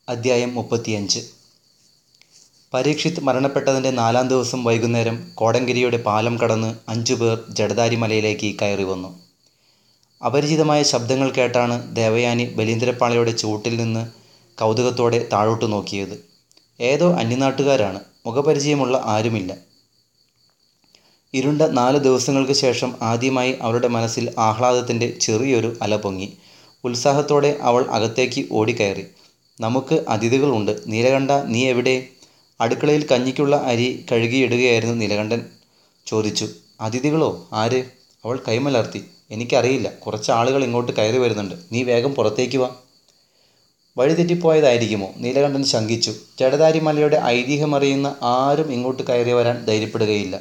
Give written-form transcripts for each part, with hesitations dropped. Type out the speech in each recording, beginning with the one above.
അദ്ധ്യായം 35. പരീക്ഷിത് മരണപ്പെട്ടതിൻ്റെ 4-ാം ദിവസം വൈകുന്നേരം കോടങ്കിരിയുടെ പാലം കടന്ന് 5 പേർ ജഡധാരി മലയിലേക്ക് കയറി വന്നു. അപരിചിതമായ ശബ്ദങ്ങൾ കേട്ടാണ് ദേവയാനി ബലീന്ദ്രപ്പാളയുടെ ചുവട്ടിൽ നിന്ന് കൗതുകത്തോടെ താഴോട്ട് നോക്കിയത്. ഏതോ അന്യനാട്ടുകാരാണ്. മുഖപരിചയമുള്ള ആരുമില്ല. ഇരുണ്ട 4 ദിവസങ്ങൾക്ക് ശേഷം ആദ്യമായി അവളുടെ മനസ്സിൽ ആഹ്ലാദത്തിൻ്റെ ചെറിയൊരു അല പൊങ്ങി. ഉത്സാഹത്തോടെ അവൾ അകത്തേക്ക് ഓടിക്കയറി. നമുക്ക് അതിഥികളുണ്ട്. നീലകണ്ഠ, നീ എവിടെ? അടുക്കളയിൽ കഞ്ഞിക്കുള്ള അരി കഴുകിയിടുകയായിരുന്നു നീലകണ്ഠൻ ചോദിച്ചു. അതിഥികളോ? ആര്? അവൾ കൈമലർത്തി. എനിക്കറിയില്ല. കുറച്ച് ആളുകൾ ഇങ്ങോട്ട് കയറി വരുന്നുണ്ട്. നീ വേഗം പുറത്തേക്ക് വാ. വഴിതെറ്റിപ്പോയതായിരിക്കുമോ? നീലകണ്ഠൻ ശങ്കിച്ചു. ജഡധാരി മലയുടെ ഐതിഹ്യമറിയുന്ന ആരും ഇങ്ങോട്ട് കയറി വരാൻ ധൈര്യപ്പെടുകയില്ല.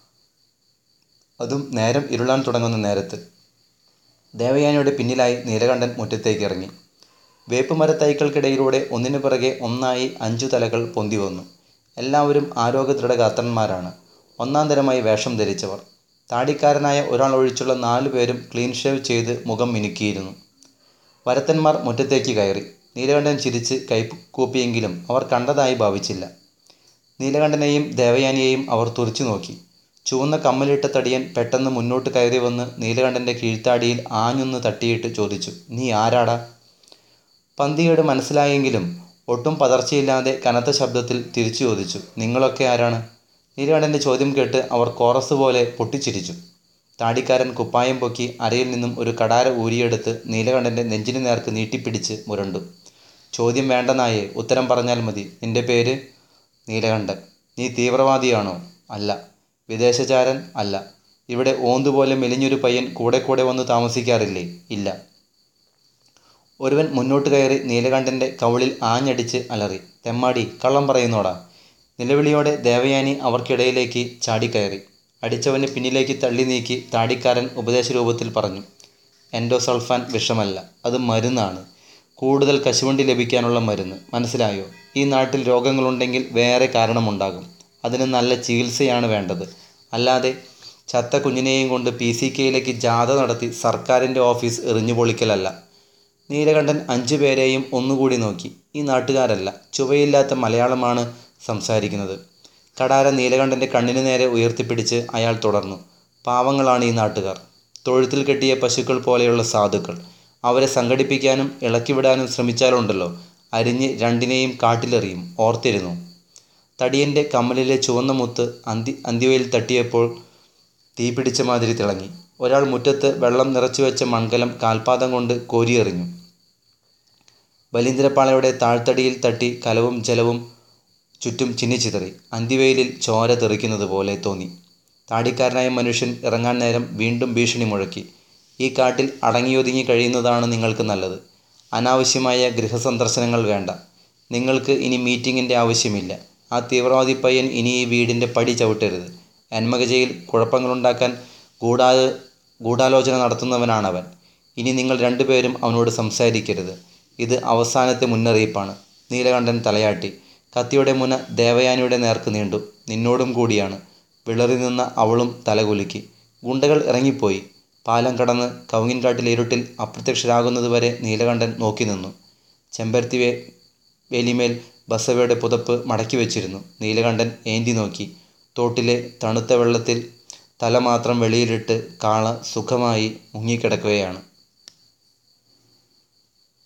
അതും നേരം ഇരുളാൻ തുടങ്ങുന്ന നേരത്ത്. ദേവയാനിയുടെ പിന്നിലായി നീലകണ്ഠൻ മുറ്റത്തേക്ക് ഇറങ്ങി. വേപ്പുമരത്തൈകൾക്കിടയിലൂടെ ഒന്നിനു പിറകെ ഒന്നായി 5 തലകൾ പൊന്തി വന്നു. എല്ലാവരും ആരോഗ്യദൃഢഗാത്രന്മാരാണ്. 1-ാം തരമായി വേഷം ധരിച്ചവർ. താടിക്കാരനായ ഒരാൾ ഒഴിച്ചുള്ള 4 പേരും ക്ലീൻ ഷേവ് ചെയ്ത് മുഖം മിനുക്കിയിരുന്നു. വരത്തന്മാർ മുറ്റത്തേക്ക് കയറി. നീലകണ്ഠൻ ചിരിച്ച് കൈകൂപ്പിയെങ്കിലും അവർ കണ്ടതായി ഭാവിച്ചില്ല. നീലകണ്ഠനെയും ദേവയാനിയെയും അവർ തുറിച്ചു നോക്കി. ചുവന്ന കമ്മലിട്ട തടിയൻ പെട്ടെന്ന് മുന്നോട്ട് കയറി വന്ന് നീലകണ്ഠൻ്റെ കീഴ്ത്താടിയിൽ ആഞ്ഞൊന്ന് തട്ടിയിട്ട് ചോദിച്ചു, നീ ആരാടാ? പന്തികേട് മനസ്സിലായെങ്കിലും ഒട്ടും പതർച്ചയില്ലാതെ കനത്ത ശബ്ദത്തിൽ തിരിച്ചു ചോദിച്ചു, നിങ്ങളൊക്കെ ആരാണ്? നീലകണ്ഠൻ്റെ ചോദ്യം കേട്ട് അവർ കോറസ് പോലെ പൊട്ടിച്ചിരിച്ചു. താടിക്കാരൻ കുപ്പായം പൊക്കി അരയിൽ നിന്നും ഒരു കടാര ഊരിയെടുത്ത് നീലകണ്ഠൻ്റെ നെഞ്ചിന് നേർക്ക് നീട്ടിപ്പിടിച്ച് മുരണ്ടു. ചോദ്യം വേണ്ട നായേ, ഉത്തരം പറഞ്ഞാൽ മതി. നിന്റെ പേര്? നീലകണ്ഠൻ. നീ തീവ്രവാദിയാണോ? അല്ല. വിദേശചാരൻ? അല്ല. ഇവിടെ ഓന്തുപോലെ മെലിഞ്ഞൊരു പയ്യൻ കൂടെ വന്ന് താമസിക്കാറില്ലേ? ഇല്ല. ഒരുവൻ മുന്നോട്ട് കയറി നീലകണ്ഠൻ്റെ കവിളിൽ ആഞ്ഞടിച്ച് അലറി, തെമ്മാടി, കള്ളം പറയുന്നോടാ? നിലവിളിയോടെ ദേവയാനി അവർക്കിടയിലേക്ക് ചാടിക്കയറി. അടിച്ചവനെ പിന്നിലേക്ക് തള്ളി നീക്കി താടിക്കാരൻ ഉപദേശരൂപത്തിൽ പറഞ്ഞു, എൻഡോസൾഫാൻ വിഷമല്ല, അത് മരുന്നാണ്. കൂടുതൽ കശുവണ്ടി ലഭിക്കാനുള്ള മരുന്ന്. മനസ്സിലായോ? ഈ നാട്ടിൽ രോഗങ്ങളുണ്ടെങ്കിൽ വേറെ കാരണമുണ്ടാകും. അതിന് നല്ല ചികിത്സയാണ് വേണ്ടത്. അല്ലാതെ ചത്ത കുഞ്ഞിനെയും കൊണ്ട് PCKയിലേക്ക് ജാഥ നടത്തി സർക്കാരിൻ്റെ ഓഫീസ് എറിഞ്ഞുപൊളിക്കലല്ല. നീലകണ്ഠൻ 5 പേരെയും ഒന്നുകൂടി നോക്കി. ഈ നാട്ടുകാരല്ല. ചുവയില്ലാത്ത മലയാളമാണ് സംസാരിക്കുന്നത്. കടാര നീലകണ്ഠൻ്റെ കണ്ണിന് നേരെ ഉയർത്തിപ്പിടിച്ച് അയാൾ തുടർന്നു, പാവങ്ങളാണ് ഈ നാട്ടുകാർ. തൊഴുത്തിൽ കെട്ടിയ പശുക്കൾ പോലെയുള്ള സാധുക്കൾ. അവരെ സംഘടിപ്പിക്കാനും ഇളക്കിവിടാനും ശ്രമിച്ചാലുണ്ടല്ലോ, അരിഞ്ഞ് രണ്ടിനെയും കാട്ടിലെറിയും. ഓർത്തിരുന്നു. തടിയൻ്റെ കമ്മലിലെ ചുവന്ന മുത്ത് അന്തിവയിൽ തട്ടിയപ്പോൾ തീ പിടിച്ച മാതിരി തിളങ്ങി. ഒരാൾ മുറ്റത്ത് വെള്ളം നിറച്ചു വെച്ച മൺകലം കാൽപാദം കൊണ്ട് കോരിയെറിഞ്ഞു. ബലീന്ദ്രപ്പാളയുടെ താഴ്ത്തടിയിൽ തട്ടി കലവും ജലവും ചുറ്റും ചിന്നിച്ചിതറി. അന്തിവെയിലിൽ ചോര തെറിക്കുന്നത് പോലെ തോന്നി. താടിക്കാരനായ മനുഷ്യൻ ഇറങ്ങാൻ നേരം വീണ്ടും ഭീഷണി മുഴക്കി, ഈ കാട്ടിൽ അടങ്ങിയൊതുങ്ങി കഴിയുന്നതാണ് നിങ്ങൾക്ക് നല്ലത്. അനാവശ്യമായ ഗൃഹസന്ദർശനങ്ങൾ വേണ്ട. നിങ്ങൾക്ക് ഇനി മീറ്റിങ്ങിൻ്റെ ആവശ്യമില്ല. ആ തീവ്രവാദി പയ്യൻ ഇനി ഈ വീടിൻ്റെ പടി ചവിട്ടരുത്. എന്മകജയിൽ കുഴപ്പങ്ങളുണ്ടാക്കാൻ ഗൂഢാലോചന നടത്തുന്നവനാണവൻ. ഇനി നിങ്ങൾ 2 പേരും അവനോട് സംസാരിക്കരുത്. ഇത് അവസാനത്തെ മുന്നറിയിപ്പാണ്. നീലകണ്ഠൻ തലയാട്ടി. കത്തിയുടെ മുന ദേവയാനിയുടെ നേർക്ക് നീണ്ടു. നിന്നോടും കൂടിയാണ്. വിളറി നിന്ന അവളും തലകുലുക്കി. ഗുണ്ടകൾ ഇറങ്ങിപ്പോയി. പാലം കടന്ന് കവുങ്ങിൻകാട്ടിലെ ഇരുട്ടിൽ അപ്രത്യക്ഷരാകുന്നതുവരെ നീലകണ്ഠൻ നോക്കി നിന്നു. ചെമ്പരത്തി വേലിമേൽ ബസവയുടെ പുതപ്പ് മടക്കി വെച്ചിരുന്നു. നീലകണ്ഠൻ ഏന്തി നോക്കി. തോട്ടിലെ തണുത്ത വെള്ളത്തിൽ തല മാത്രം വെളിയിലിട്ട് കാള സുഖമായി മുങ്ങിക്കിടക്കുകയാണ്.